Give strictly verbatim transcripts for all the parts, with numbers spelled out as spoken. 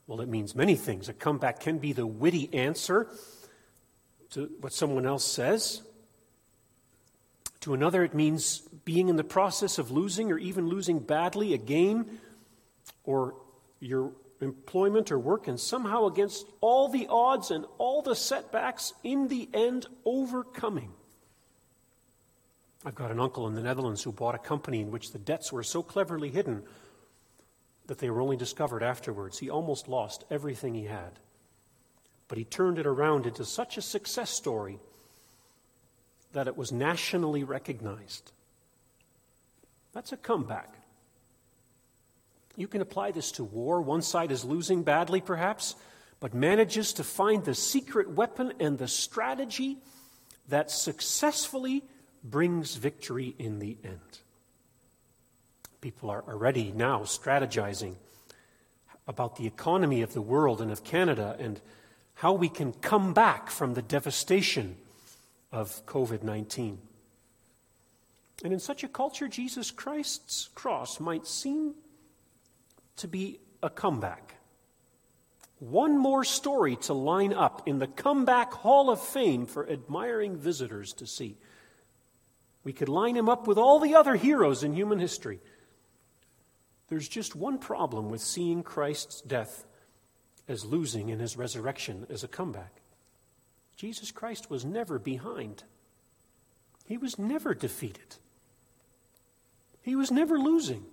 Well, it means many things. A comeback can be the witty answer to what someone else says. To another, it means being in the process of losing or even losing badly a game or your employment or work, and somehow against all the odds and all the setbacks, in the end, overcoming. I've got an uncle in the Netherlands who bought a company in which the debts were so cleverly hidden that they were only discovered afterwards. He almost lost everything he had. But he turned it around into such a success story that it was nationally recognized. That's a comeback. You can apply this to war. One side is losing badly, perhaps, but manages to find the secret weapon and the strategy that successfully brings victory in the end. People are already now strategizing about the economy of the world and of Canada and how we can come back from the devastation of covid nineteen. And in such a culture, Jesus Christ's cross might seem to be a comeback. One more story to line up in the comeback hall of fame for admiring visitors to see. We could line him up with all the other heroes in human history. There's just one problem with seeing Christ's death as losing and his resurrection as a comeback. Jesus Christ was never behind. He was never defeated. He was never losing.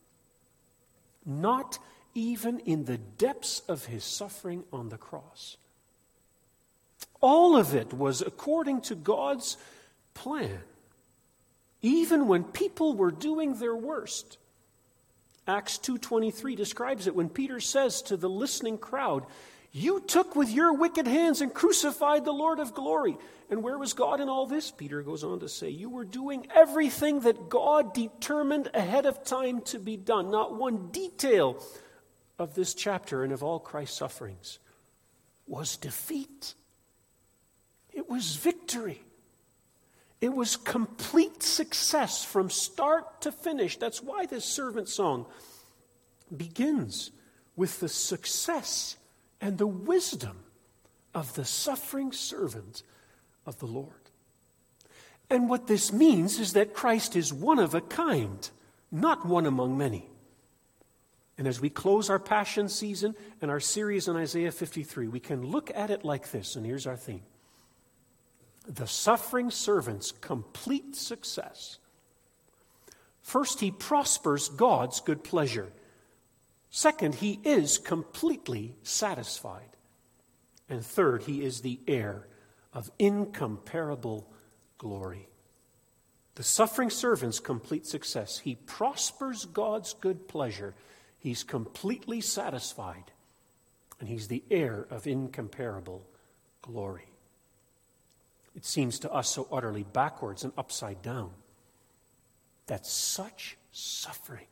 Not even in the depths of his suffering on the cross. All of it was according to God's plan, even when people were doing their worst. Acts two twenty-three describes it when Peter says to the listening crowd, "You took with your wicked hands and crucified the Lord of glory." And where was God in all this? Peter goes on to say, "You were doing everything that God determined ahead of time to be done." Not one detail of this chapter and of all Christ's sufferings was defeat. It was victory. It was complete success from start to finish. That's why this servant song begins with the success and the wisdom of the suffering servant of the Lord. And what this means is that Christ is one of a kind, not one among many. And as we close our Passion season and our series on Isaiah fifty-three, we can look at it like this, and here's our theme. The suffering servant's complete success. First, he prospers God's good pleasure. Second, he is completely satisfied. And third, he is the heir of incomparable glory. The suffering servant's complete success. He prospers God's good pleasure. He's completely satisfied. And he's the heir of incomparable glory. It seems to us so utterly backwards and upside down that such suffering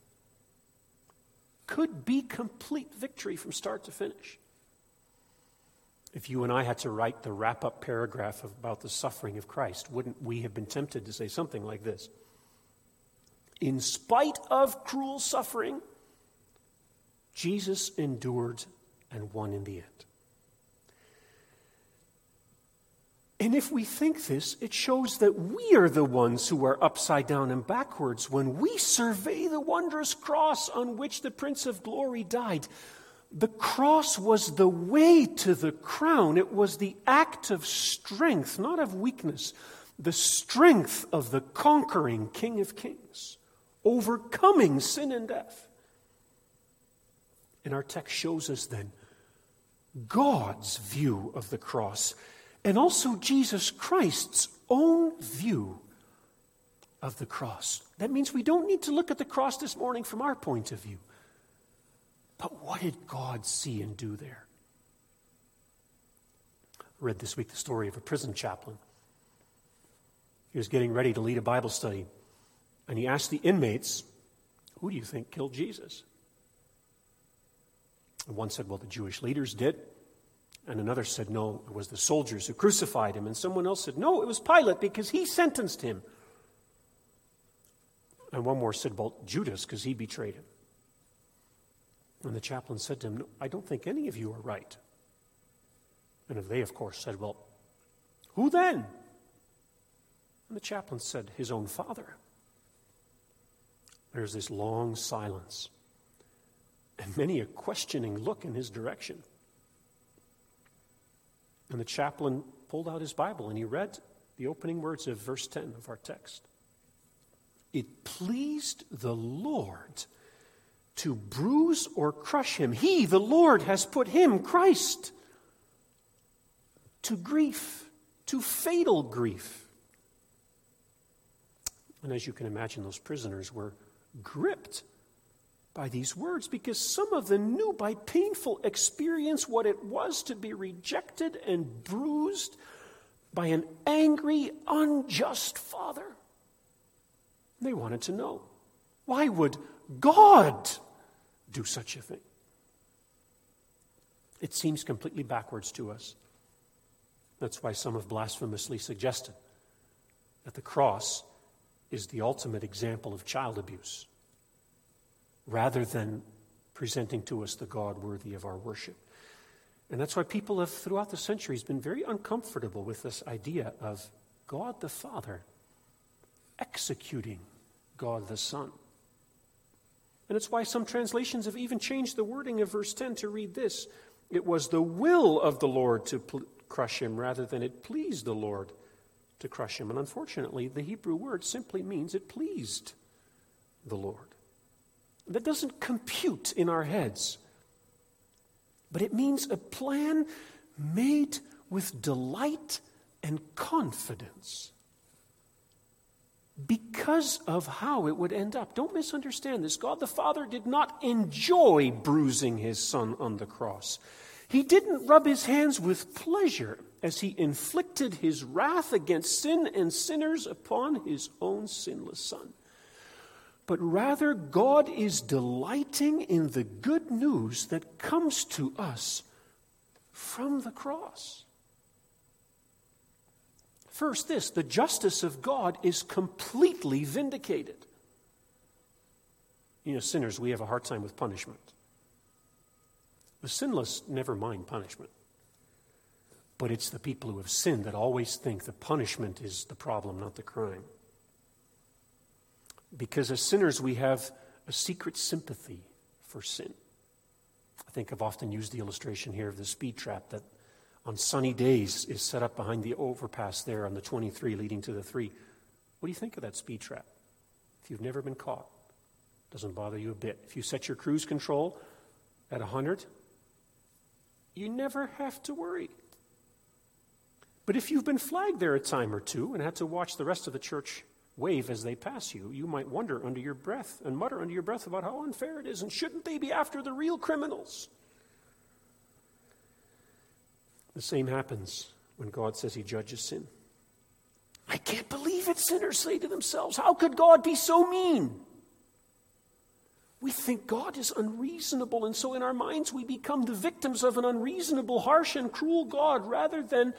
could be complete victory from start to finish. If you and I had to write the wrap-up paragraph about the suffering of Christ, wouldn't we have been tempted to say something like this? In spite of cruel suffering, Jesus endured and won in the end. And if we think this, it shows that we are the ones who are upside down and backwards when we survey the wondrous cross on which the Prince of Glory died. The cross was the way to the crown. It was the act of strength, not of weakness. The strength of the conquering King of Kings, overcoming sin and death. And our text shows us then God's view of the cross, and also Jesus Christ's own view of the cross. That means we don't need to look at the cross this morning from our point of view. But what did God see and do there? I read this week the story of a prison chaplain. He was getting ready to lead a Bible study, and he asked the inmates, "Who do you think killed Jesus?" And one said, "Well, the Jewish leaders did." And another said, "No, it was the soldiers who crucified him." And someone else said, "No, it was Pilate because he sentenced him." And one more said, "Well, Judas because he betrayed him." And the chaplain said to him, "No, I don't think any of you are right." And they, of course, said, "Well, who then?" And the chaplain said, "His own father." There's this long silence and many a questioning look in his direction. And the chaplain pulled out his Bible and he read the opening words of verse ten of our text. "It pleased the Lord to bruise or crush him. He, the Lord, has put him, Christ, to grief, to fatal grief." And as you can imagine, those prisoners were gripped by these words because some of them knew by painful experience what it was to be rejected and bruised by an angry, unjust father. They wanted to know, why would God do such a thing? It seems completely backwards to us. That's why some have blasphemously suggested that the cross is the ultimate example of child abuse, rather than presenting to us the God worthy of our worship. And that's why people have, throughout the centuries, been very uncomfortable with this idea of God the Father executing God the Son. And it's why some translations have even changed the wording of verse ten to read this: "It was the will of the Lord to pl- crush him, rather than it pleased the Lord to crush him." And unfortunately, the Hebrew word simply means it pleased the Lord. That doesn't compute in our heads, but it means a plan made with delight and confidence because of how it would end up. Don't misunderstand this. God the Father did not enjoy bruising his Son on the cross. He didn't rub his hands with pleasure as he inflicted his wrath against sin and sinners upon his own sinless Son. But rather, God is delighting in the good news that comes to us from the cross. First, this: the justice of God is completely vindicated. You know, sinners, we have a hard time with punishment. The sinless never mind punishment. But it's the people who have sinned that always think the punishment is the problem, not the crime. Because as sinners, we have a secret sympathy for sin. I think I've often used the illustration here of the speed trap that on sunny days is set up behind the overpass there on the twenty-three leading to the three. What do you think of that speed trap? If you've never been caught, it doesn't bother you a bit. If you set your cruise control at one hundred, you never have to worry. But if you've been flagged there a time or two and had to watch the rest of the church wave as they pass you, you might wonder under your breath and mutter under your breath about how unfair it is, and shouldn't they be after the real criminals? The same happens when God says he judges sin. I can't believe it, sinners say to themselves. How could God be so mean? We think God is unreasonable, and so in our minds we become the victims of an unreasonable, harsh, and cruel God rather than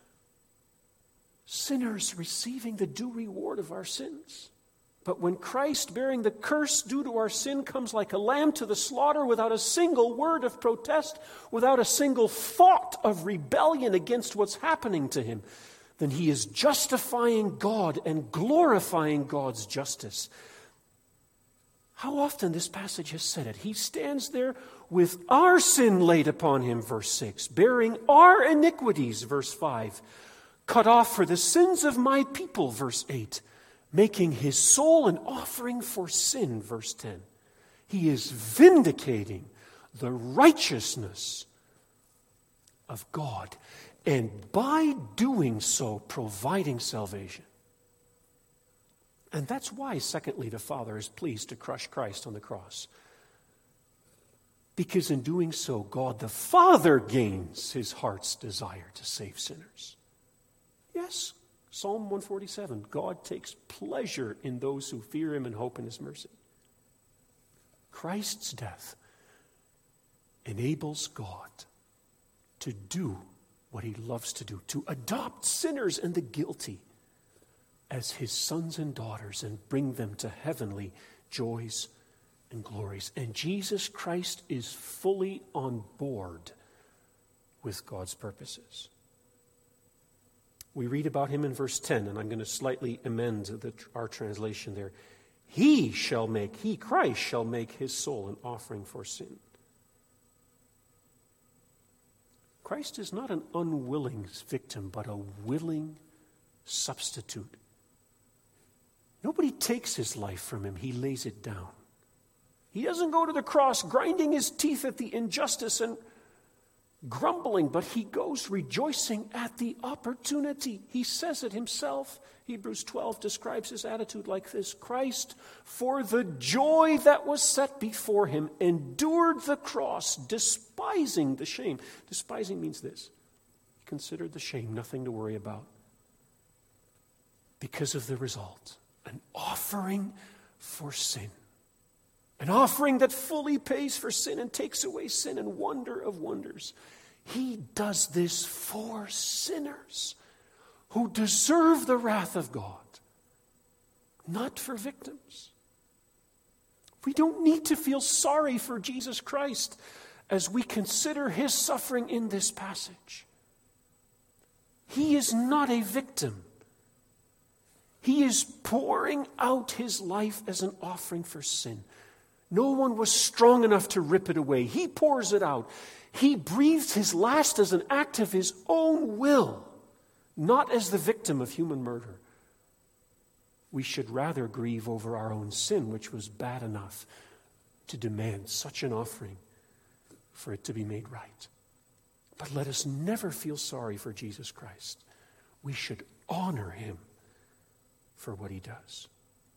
sinners receiving the due reward of our sins. But when Christ, bearing the curse due to our sin, comes like a lamb to the slaughter without a single word of protest, without a single thought of rebellion against what's happening to him, then he is justifying God and glorifying God's justice. How often this passage has said it. He stands there with our sin laid upon him, verse six, bearing our iniquities, verse five, cut off for the sins of my people, verse eight, making his soul an offering for sin, verse ten. He is vindicating the righteousness of God, and by doing so, providing salvation. And that's why, secondly, the Father is pleased to crush Christ on the cross. Because in doing so, God the Father gains his heart's desire to save sinners. Yes, Psalm one forty-seven, God takes pleasure in those who fear him and hope in his mercy. Christ's death enables God to do what he loves to do, to adopt sinners and the guilty as his sons and daughters and bring them to heavenly joys and glories. And Jesus Christ is fully on board with God's purposes. We read about him in verse ten, and I'm going to slightly amend the, our translation there. He shall make, he, Christ, shall make his soul an offering for sin. Christ is not an unwilling victim, but a willing substitute. Nobody takes his life from him. He lays it down. He doesn't go to the cross grinding his teeth at the injustice and grumbling, but he goes rejoicing at the opportunity. He says it himself. Hebrews twelve describes his attitude like this. Christ, for the joy that was set before him, endured the cross, despising the shame. Despising means this. He considered the shame nothing to worry about. Because of the result, an offering for sin. An offering that fully pays for sin and takes away sin, and wonder of wonders. He does this for sinners who deserve the wrath of God, not for victims. We don't need to feel sorry for Jesus Christ as we consider his suffering in this passage. He is not a victim. He is pouring out his life as an offering for sin. No one was strong enough to rip it away. He pours it out. He breathes his last as an act of his own will, not as the victim of human murder. We should rather grieve over our own sin, which was bad enough to demand such an offering for it to be made right. But let us never feel sorry for Jesus Christ. We should honor him for what he does.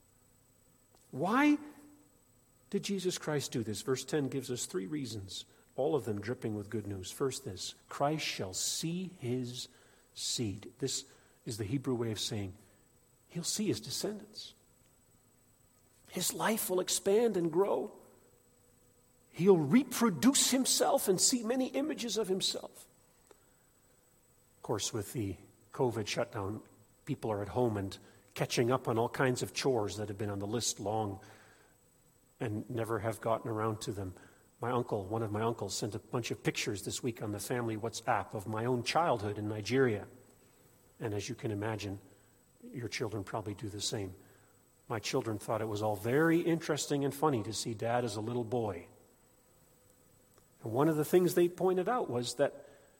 Why did Jesus Christ do this? Verse ten gives us three reasons, all of them dripping with good news. First, this: Christ shall see his seed. This is the Hebrew way of saying he'll see his descendants. His life will expand and grow. He'll reproduce himself and see many images of himself. Of course, with the COVID shutdown, people are at home and catching up on all kinds of chores that have been on the list long and never have gotten around to them. My uncle, one of my uncles, sent a bunch of pictures this week on the family WhatsApp of my own childhood in Nigeria. And as you can imagine, your children probably do the same. My children thought it was all very interesting and funny to see Dad as a little boy. And one of the things they pointed out was that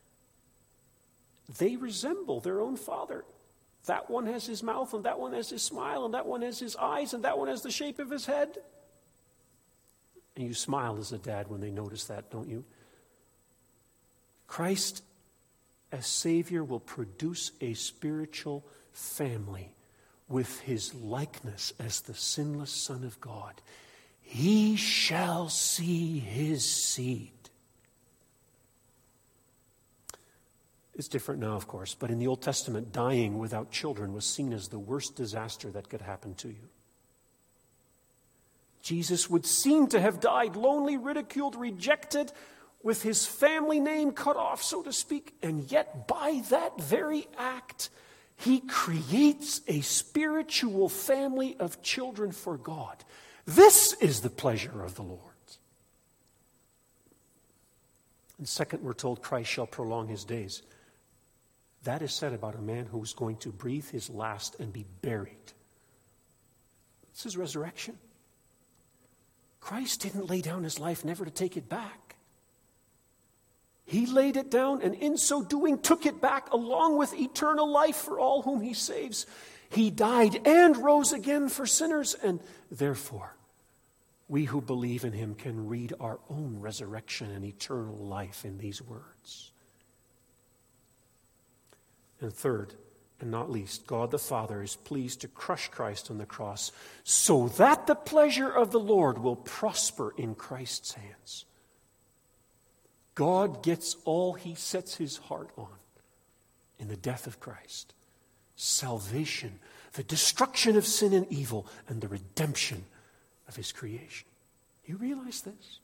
they resemble their own father. That one has his mouth, and that one has his smile, and that one has his eyes, and that one has the shape of his head. And you smile as a dad when they notice that, don't you? Christ as Savior will produce a spiritual family with his likeness as the sinless Son of God. He shall see his seed. It's different now, of course, but in the Old Testament, dying without children was seen as the worst disaster that could happen to you. Jesus would seem to have died lonely, ridiculed, rejected, with his family name cut off, so to speak, and yet by that very act, he creates a spiritual family of children for God. This is the pleasure of the Lord. And second, we're told Christ shall prolong his days. That is said about a man who's going to breathe his last and be buried. It's his resurrection. Christ didn't lay down his life never to take it back. He laid it down, and in so doing took it back along with eternal life for all whom he saves. He died and rose again for sinners, and therefore we who believe in him can read our own resurrection and eternal life in these words. And third, and not least, God the Father is pleased to crush Christ on the cross so that the pleasure of the Lord will prosper in Christ's hands. God gets all he sets his heart on in the death of Christ. Salvation, the destruction of sin and evil, and the redemption of his creation. You realize this?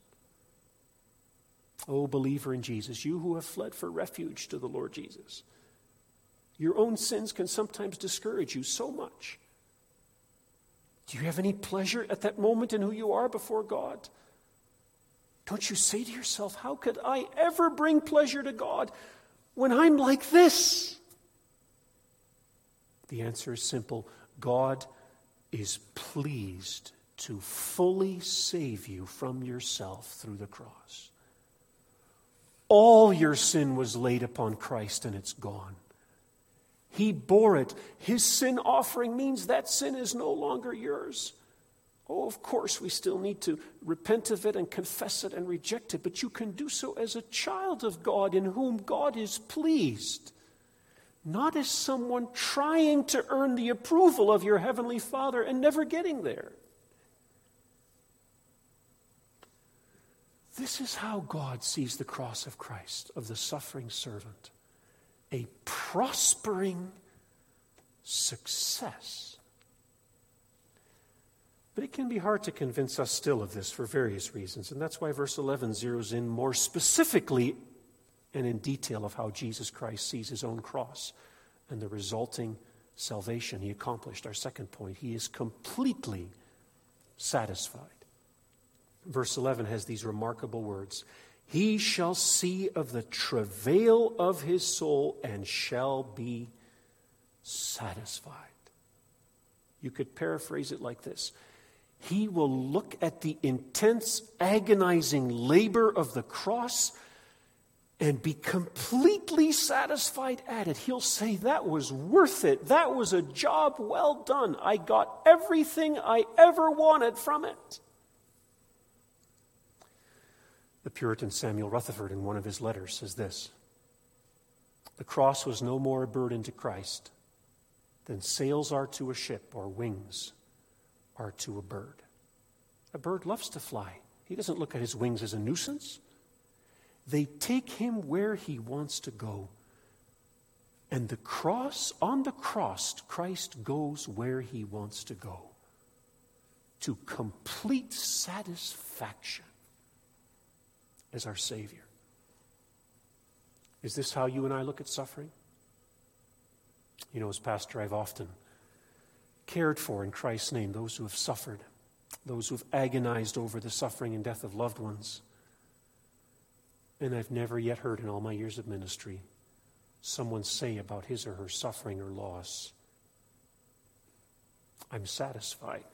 Oh, believer in Jesus, you who have fled for refuge to the Lord Jesus. Your own sins can sometimes discourage you so much. Do you have any pleasure at that moment in who you are before God? Don't you say to yourself, how could I ever bring pleasure to God when I'm like this? The answer is simple. God is pleased to fully save you from yourself through the cross. All your sin was laid upon Christ and it's gone. He bore it. His sin offering means that sin is no longer yours. Oh, of course, we still need to repent of it and confess it and reject it, but you can do so as a child of God in whom God is pleased, not as someone trying to earn the approval of your heavenly Father and never getting there. This is how God sees the cross of Christ, of the suffering servant, a prospering success. But it can be hard to convince us still of this for various reasons, and that's why verse eleven zeroes in more specifically and in detail of how Jesus Christ sees his own cross and the resulting salvation he accomplished. Our second point, he is completely satisfied. Verse eleven has these remarkable words. He shall see of the travail of his soul and shall be satisfied. You could paraphrase it like this. He will look at the intense, agonizing labor of the cross and be completely satisfied at it. He'll say, that was worth it. That was a job well done. I got everything I ever wanted from it. The Puritan Samuel Rutherford, in one of his letters, says this: the cross was no more a burden to Christ than sails are to a ship or wings are to a bird. A bird loves to fly. He doesn't look at his wings as a nuisance. They take him where he wants to go. And the cross, on the cross, Christ goes where he wants to go, to complete satisfaction as our Savior. Is this how you and I look at suffering? You know, as pastor, I've often cared for in Christ's name those who have suffered, those who have agonized over the suffering and death of loved ones. And I've never yet heard in all my years of ministry someone say about his or her suffering or loss, I'm satisfied.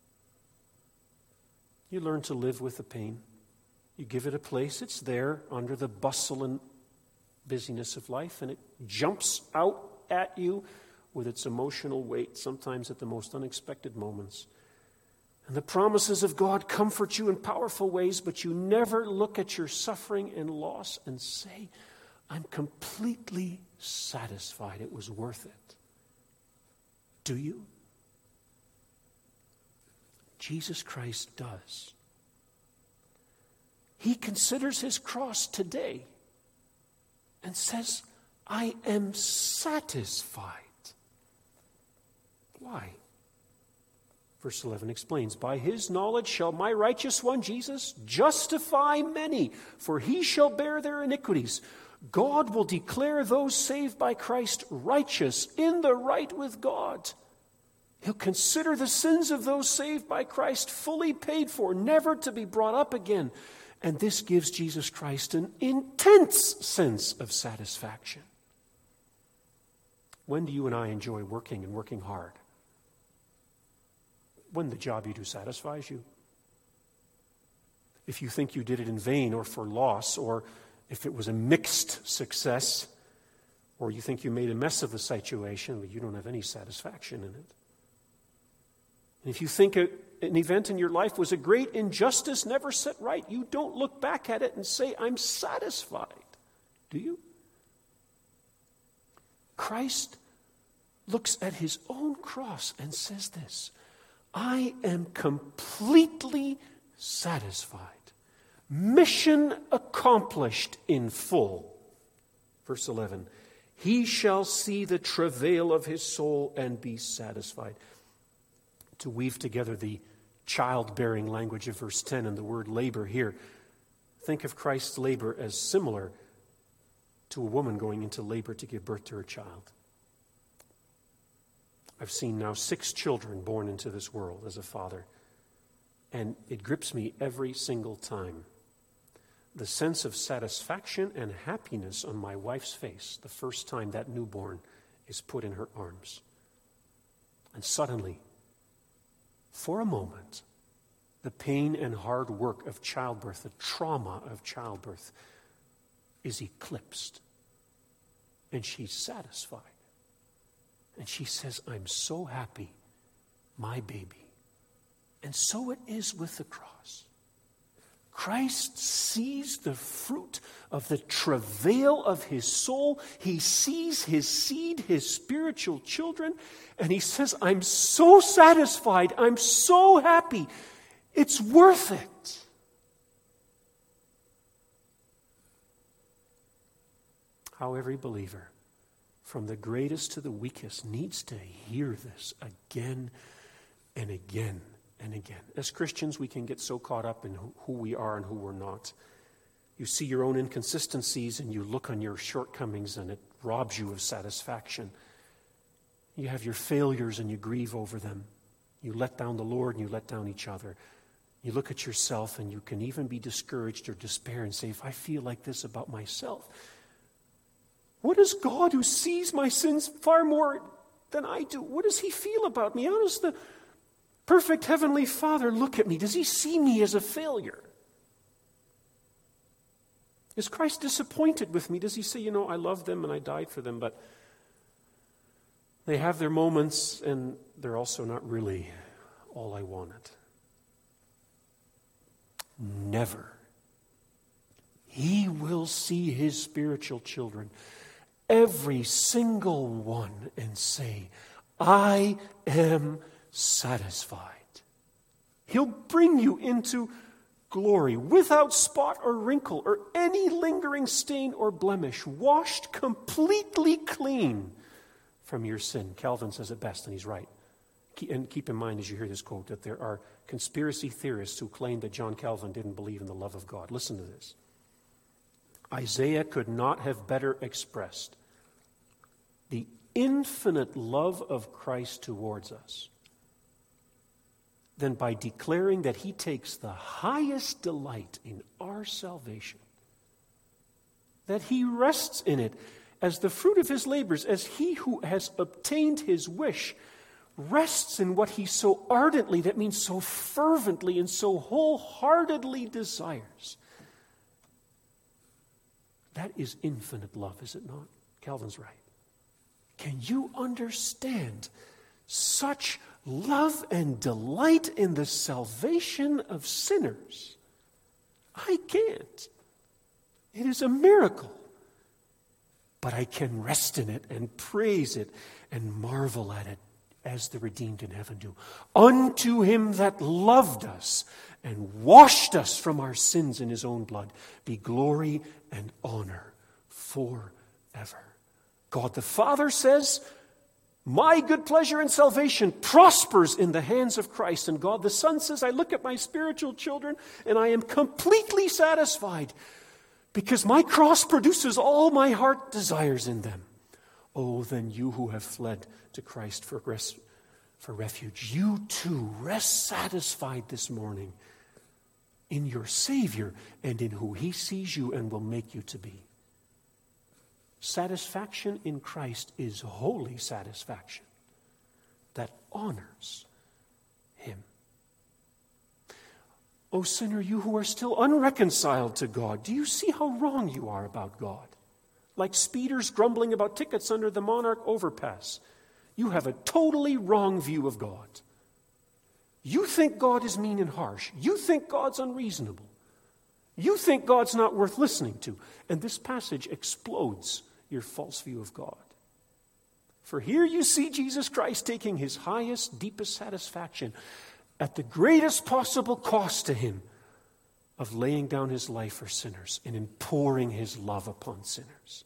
You learn to live with the pain. You give it a place. It's there under the bustle and busyness of life, and it jumps out at you with its emotional weight, sometimes at the most unexpected moments. And the promises of God comfort you in powerful ways, but you never look at your suffering and loss and say, I'm completely satisfied. It was worth it. Do you? Jesus Christ does. He considers his cross today and says, I am satisfied. Why? Verse eleven explains, by his knowledge shall my righteous one, Jesus, justify many, for he shall bear their iniquities. God will declare those saved by Christ righteous, in the right with God. He'll consider the sins of those saved by Christ fully paid for, never to be brought up again. And this gives Jesus Christ an intense sense of satisfaction. When do you and I enjoy working and working hard? When the job you do satisfies you. If you think you did it in vain or for loss, or if it was a mixed success, or you think you made a mess of the situation, but you don't have any satisfaction in it. And if you think a, an event in your life was a great injustice never set right, you don't look back at it and say, I'm satisfied. Do you? Christ looks at his own cross and says this, I am completely satisfied. Mission accomplished in full. Verse eleven, he shall see the travail of his soul and be satisfied. To weave together the childbearing language of verse ten and the word labor here, think of Christ's labor as similar to a woman going into labor to give birth to her child. I've seen now six children born into this world as a father, and it grips me every single time. The sense of satisfaction and happiness on my wife's face the first time that newborn is put in her arms. And suddenly, for a moment, the pain and hard work of childbirth, the trauma of childbirth, is eclipsed. And she's satisfied. And she says, I'm so happy, my baby. And so it is with the cross. Christ sees the fruit of the travail of his soul. He sees his seed, his spiritual children, and he says, I'm so satisfied. I'm so happy. It's worth it. How every believer, from the greatest to the weakest, needs to hear this again and again and again. As Christians, we can get so caught up in who we are and who we're not. You see your own inconsistencies and you look on your shortcomings and it robs you of satisfaction. You have your failures and you grieve over them. You let down the Lord and you let down each other. You look at yourself and you can even be discouraged or despair and say, if I feel like this about myself, what does God, who sees my sins far more than I do, what does he feel about me? How does the perfect Heavenly Father look at me? Does he see me as a failure? Is Christ disappointed with me? Does he say, you know, I love them and I died for them, but they have their moments and they're also not really all I wanted? Never. He will see his spiritual children, every single one, and say, I am satisfied. He'll bring you into glory without spot or wrinkle or any lingering stain or blemish, washed completely clean from your sin. Calvin says it best, and he's right. And keep in mind as you hear this quote that there are conspiracy theorists who claim that John Calvin didn't believe in the love of God. Listen to this. Isaiah could not have better expressed the infinite love of Christ towards us than by declaring that he takes the highest delight in our salvation, that he rests in it as the fruit of his labors, as he who has obtained his wish rests in what he so ardently, that means so fervently and so wholeheartedly desires. That is infinite love, is it not? Calvin's right. Can you understand such love and delight in the salvation of sinners? I can't. It is a miracle. But I can rest in it and praise it and marvel at it as the redeemed in heaven do. Unto him that loved us and washed us from our sins in his own blood be glory and honor forever. God the Father says, my good pleasure and salvation prospers in the hands of Christ. And God the Son says, I look at my spiritual children and I am completely satisfied because my cross produces all my heart desires in them. Oh, then you who have fled to Christ for res- for refuge, you too rest satisfied this morning in your Savior and in who he sees you and will make you to be. Satisfaction in Christ is holy satisfaction that honors him. O sinner, you who are still unreconciled to God, do you see how wrong you are about God? Like speeders grumbling about tickets under the Monarch overpass. You have a totally wrong view of God. You think God is mean and harsh. You think God's unreasonable. You think God's not worth listening to. And this passage explodes your false view of God. For here you see Jesus Christ taking his highest, deepest satisfaction at the greatest possible cost to him of laying down his life for sinners and in pouring his love upon sinners.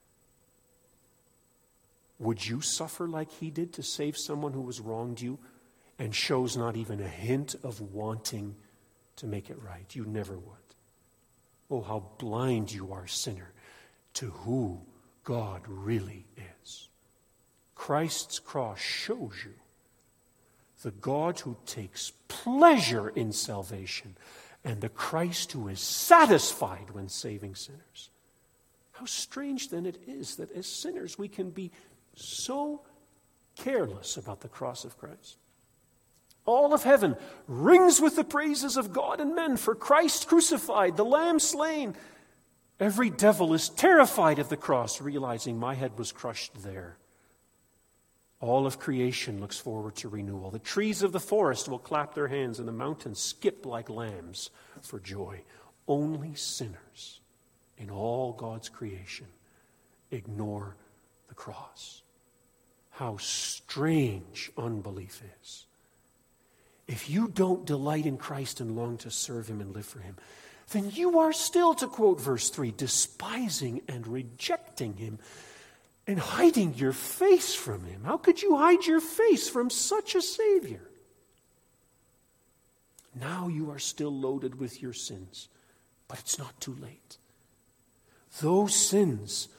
Would you suffer like he did to save someone who has wronged you and shows not even a hint of wanting to make it right? You never would. Oh, how blind you are, sinner, to who God really is. Christ's cross shows you the God who takes pleasure in salvation and the Christ who is satisfied when saving sinners. How strange then it is that as sinners we can be so careless about the cross of Christ. All of heaven rings with the praises of God and men for Christ crucified, the Lamb slain. Every devil is terrified of the cross, realizing my head was crushed there. All of creation looks forward to renewal. The trees of the forest will clap their hands, and the mountains skip like lambs for joy. Only sinners in all God's creation ignore the cross. How strange unbelief is. If you don't delight in Christ and long to serve him and live for him, then you are still, to quote verse three, despising and rejecting him and hiding your face from him. How could you hide your face from such a Savior? Now you are still loaded with your sins, but it's not too late. Those sins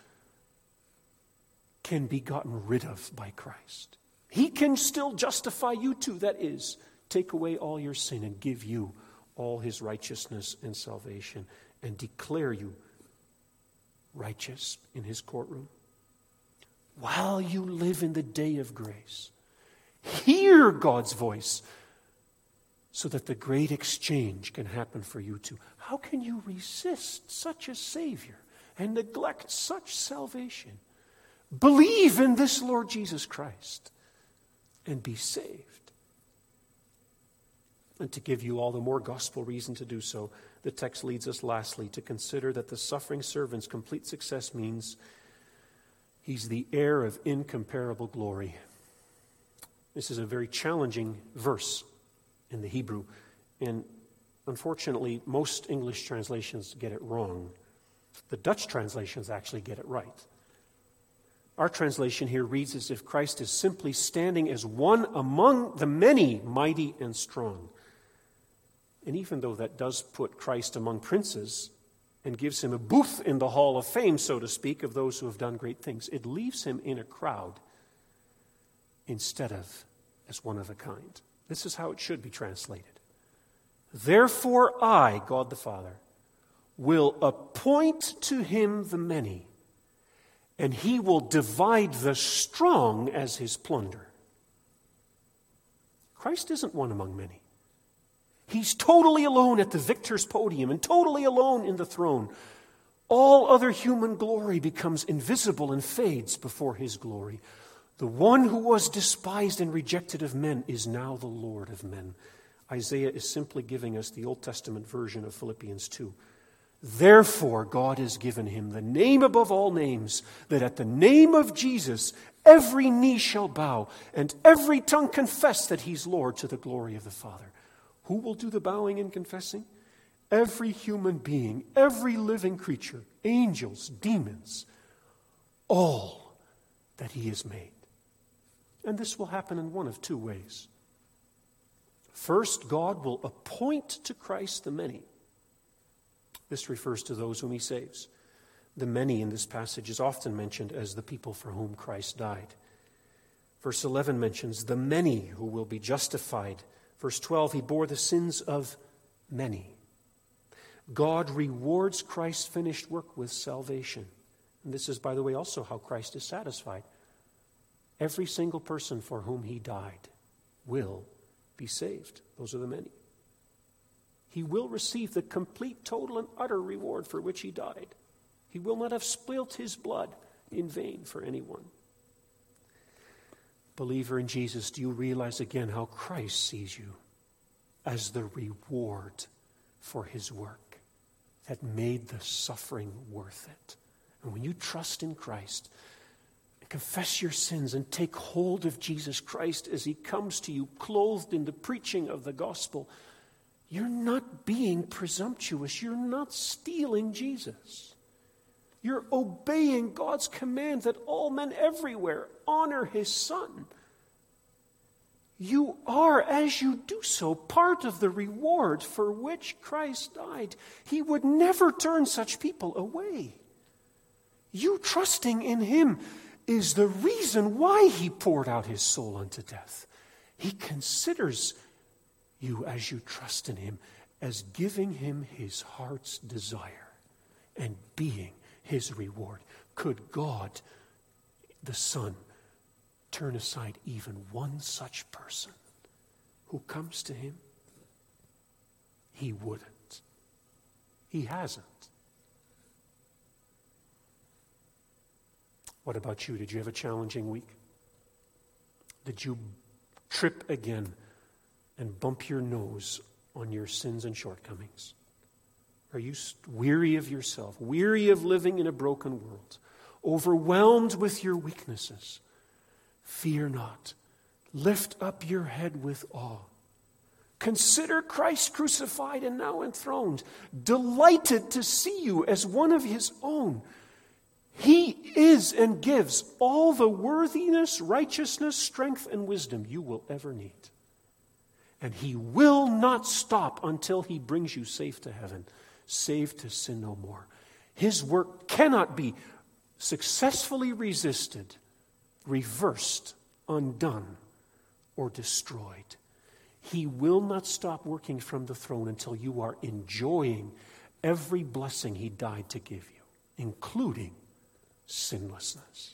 can be gotten rid of by Christ. He can still justify you too, that is, take away all your sin and give you all his righteousness and salvation and declare you righteous in his courtroom. While you live in the day of grace, hear God's voice so that the great exchange can happen for you too. How can you resist such a Savior and neglect such salvation? Believe in this Lord Jesus Christ and be saved. And to give you all the more gospel reason to do so, the text leads us lastly to consider that the suffering servant's complete success means he's the heir of incomparable glory. This is a very challenging verse in the Hebrew, and unfortunately, most English translations get it wrong. The Dutch translations actually get it right. Our translation here reads as if Christ is simply standing as one among the many, mighty and strong. And even though that does put Christ among princes and gives him a booth in the hall of fame, so to speak, of those who have done great things, it leaves him in a crowd instead of as one of a kind. This is how it should be translated. Therefore I, God the Father, will appoint to him the many, and he will divide the strong as his plunder. Christ isn't one among many. He's totally alone at the victor's podium and totally alone in the throne. All other human glory becomes invisible and fades before his glory. The one who was despised and rejected of men is now the Lord of men. Isaiah is simply giving us the Old Testament version of Philippians two. Therefore, God has given him the name above all names, that at the name of Jesus every knee shall bow and every tongue confess that he's Lord, to the glory of the Father. Who will do the bowing and confessing? Every human being, every living creature, angels, demons, all that he has made. And this will happen in one of two ways. First, God will appoint to Christ the many. This refers to those whom he saves. The many in this passage is often mentioned as the people for whom Christ died. Verse eleven mentions the many who will be justified. Verse twelve, he bore the sins of many. God rewards Christ's finished work with salvation. And this is, by the way, also how Christ is satisfied. Every single person for whom he died will be saved. Those are the many. He will receive the complete, total, and utter reward for which he died. He will not have spilt his blood in vain for anyone. Believer in Jesus, do you realize again how Christ sees you as the reward for his work that made the suffering worth it? And when you trust in Christ, confess your sins and take hold of Jesus Christ as he comes to you clothed in the preaching of the gospel, you're not being presumptuous. You're not stealing Jesus. You're obeying God's command that all men everywhere honor his Son. You are, as you do so, part of the reward for which Christ died. He would never turn such people away. You trusting in him is the reason why he poured out his soul unto death. He considers you, as you trust in him, as giving him his heart's desire and being his reward. Could God, the Son, turn aside even one such person who comes to him? He wouldn't. He hasn't. What about you? Did you have a challenging week? Did you trip again and bump your nose on your sins and shortcomings? Are you weary of yourself, weary of living in a broken world, overwhelmed with your weaknesses? Fear not. Lift up your head with awe. Consider Christ crucified and now enthroned, delighted to see you as one of his own. He is and gives all the worthiness, righteousness, strength, and wisdom you will ever need. And he will not stop until he brings you safe to heaven, saved to sin no more. His work cannot be successfully resisted, reversed, undone, or destroyed. He will not stop working from the throne until you are enjoying every blessing he died to give you, including sinlessness.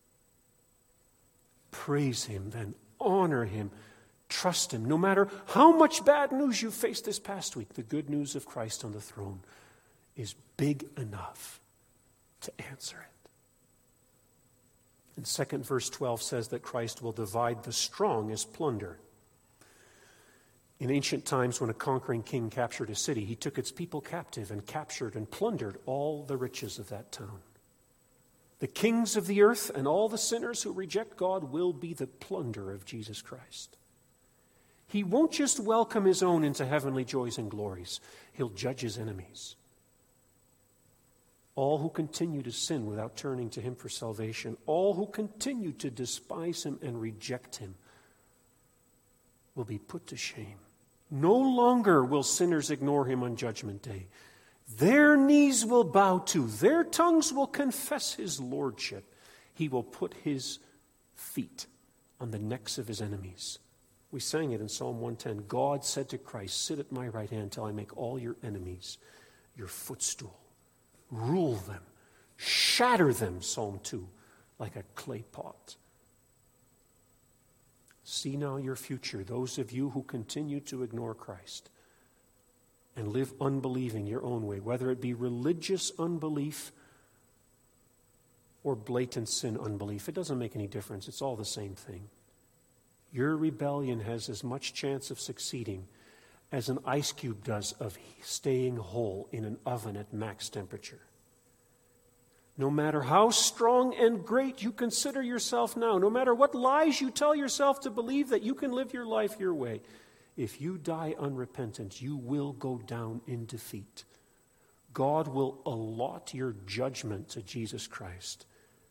Praise him, then honor him, trust him. No matter how much bad news you faced this past week, the good news of Christ on the throne is big enough to answer it. And second verse twelve says that Christ will divide the strong as plunder. In ancient times, when a conquering king captured a city, he took its people captive and captured and plundered all the riches of that town. The kings of the earth and all the sinners who reject God will be the plunder of Jesus Christ. He won't just welcome his own into heavenly joys and glories. He'll judge his enemies. All who continue to sin without turning to him for salvation, all who continue to despise him and reject him, will be put to shame. No longer will sinners ignore him on Judgment Day. Their knees will bow to, their tongues will confess his lordship. He will put his feet on the necks of his enemies. We sang it in Psalm one ten. God said to Christ, sit at my right hand till I make all your enemies your footstool. Rule them, shatter them, Psalm two, like a clay pot. See now your future, those of you who continue to ignore Christ and live unbelieving your own way, whether it be religious unbelief or blatant sin unbelief. It doesn't make any difference. It's all the same thing. Your rebellion has as much chance of succeeding as an ice cube does of staying whole in an oven at max temperature. No matter how strong and great you consider yourself now, no matter what lies you tell yourself to believe that you can live your life your way, if you die unrepentant, you will go down in defeat. God will allot your judgment to Jesus Christ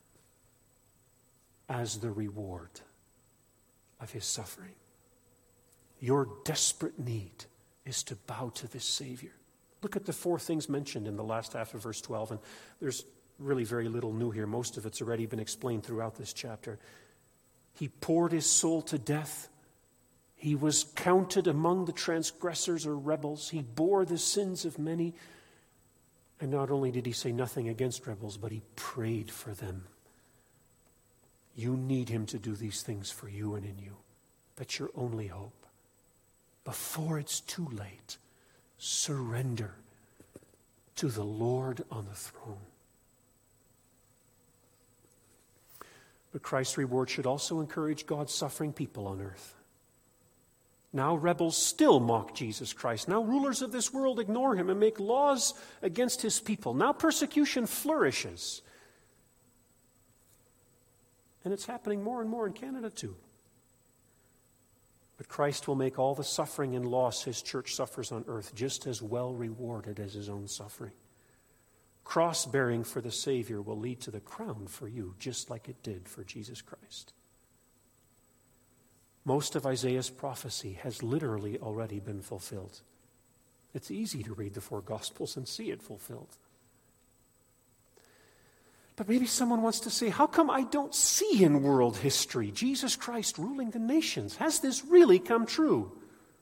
as the reward of his suffering. Your desperate need is to bow to this Savior. Look at the four things mentioned in the last half of verse twelve, and there's really very little new here. Most of it's already been explained throughout this chapter. He poured his soul to death. He was counted among the transgressors or rebels. He bore the sins of many. And not only did he say nothing against rebels, but he prayed for them. You need him to do these things for you and in you. That's your only hope. Before it's too late, surrender to the Lord on the throne. But Christ's reward should also encourage God's suffering people on earth. Now rebels still mock Jesus Christ. Now rulers of this world ignore him and make laws against his people. Now persecution flourishes. And it's happening more and more in Canada too. But Christ will make all the suffering and loss his church suffers on earth just as well rewarded as his own suffering. Cross-bearing for the Savior will lead to the crown for you, just like it did for Jesus Christ. Most of Isaiah's prophecy has literally already been fulfilled. It's easy to read the four Gospels and see it fulfilled. But maybe someone wants to say, how come I don't see in world history Jesus Christ ruling the nations? Has this really come true?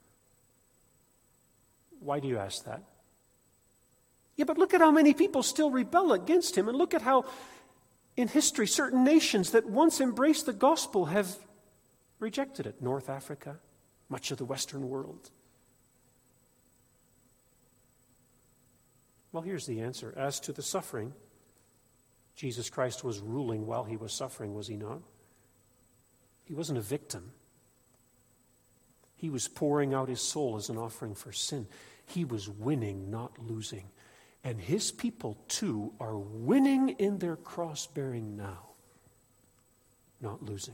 Why do you ask that? Yeah, but look at how many people still rebel against him, and look at how in history certain nations that once embraced the gospel have rejected it. North Africa, much of the Western world. Well, here's the answer. As to the suffering, Jesus Christ was ruling while he was suffering, was he not? He wasn't a victim. He was pouring out his soul as an offering for sin. He was winning, not losing. And his people, too, are winning in their cross-bearing now, not losing.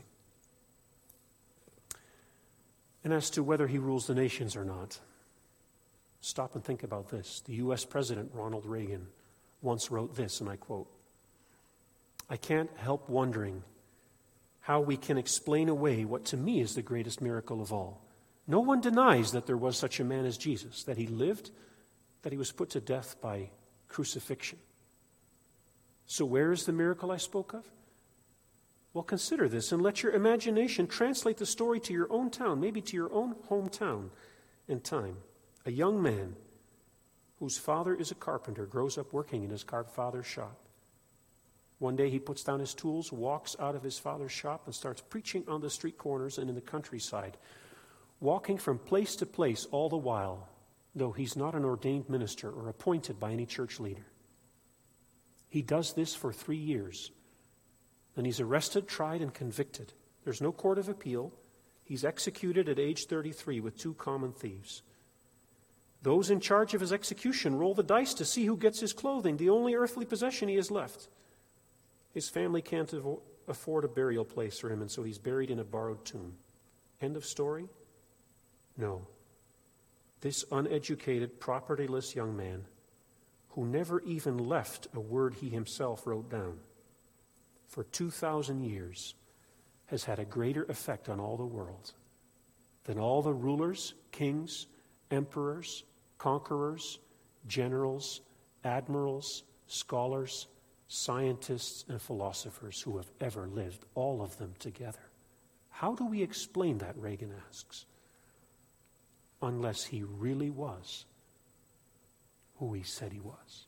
And as to whether he rules the nations or not, stop and think about this. The U S President, Ronald Reagan, once wrote this, and I quote, "I can't help wondering how we can explain away what to me is the greatest miracle of all. No one denies that there was such a man as Jesus, that he lived, that he was put to death by crucifixion. So where is the miracle I spoke of? Well, consider this and let your imagination translate the story to your own town, maybe to your own hometown and time. A young man whose father is a carpenter grows up working in his father's shop. One day he puts down his tools, walks out of his father's shop, and starts preaching on the street corners and in the countryside, walking from place to place all the while, though he's not an ordained minister or appointed by any church leader. He does this for three years. Then he's arrested, tried, and convicted. There's no court of appeal. He's executed at age thirty-three with two common thieves. Those in charge of his execution roll the dice to see who gets his clothing, the only earthly possession he has left. His family can't avo- afford a burial place for him, and so he's buried in a borrowed tomb. End of story? No. This uneducated, propertyless young man, who never even left a word he himself wrote down, for two thousand years, has had a greater effect on all the world than all the rulers, kings, emperors, conquerors, generals, admirals, scholars, scientists, and philosophers who have ever lived, all of them together. How do we explain that, Reagan asks, unless he really was who he said he was?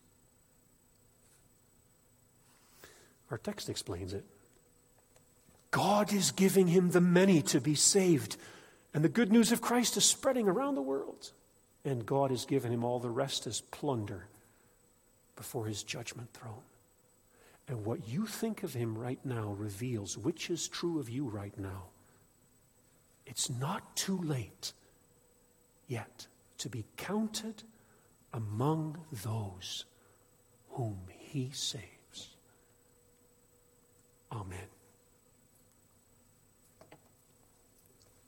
Our text explains it. God is giving him the many to be saved, and the good news of Christ is spreading around the world. And God has given him all the rest as plunder before his judgment throne. And what you think of him right now reveals which is true of you right now. It's not too late yet to be counted among those whom he saved.